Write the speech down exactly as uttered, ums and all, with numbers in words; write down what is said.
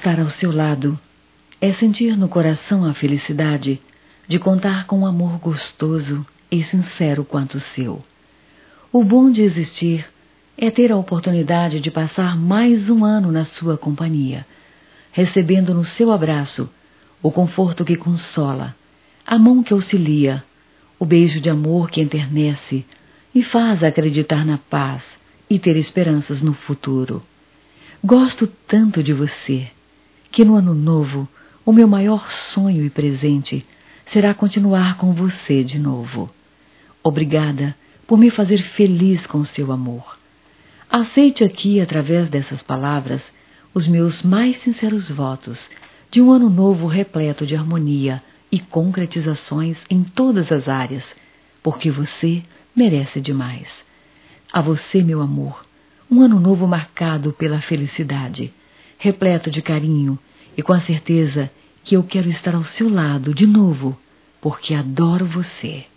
estar ao seu lado é sentir no coração a felicidade de contar com um amor gostoso e sincero quanto o seu. O bom de existir é ter a oportunidade de passar mais um ano na sua companhia, recebendo no seu abraço o conforto que consola, a mão que auxilia, o beijo de amor que enternece e faz acreditar na paz e ter esperanças no futuro. Gosto tanto de você, que no ano novo o meu maior sonho e presente será continuar com você de novo. Obrigada por me fazer feliz com seu amor. Aceite aqui, através dessas palavras, os meus mais sinceros votos de um ano novo repleto de harmonia e concretizações em todas as áreas, porque você merece demais. A você, meu amor, um ano novo marcado pela felicidade, repleto de carinho e com a certeza que eu quero estar ao seu lado de novo, porque adoro você.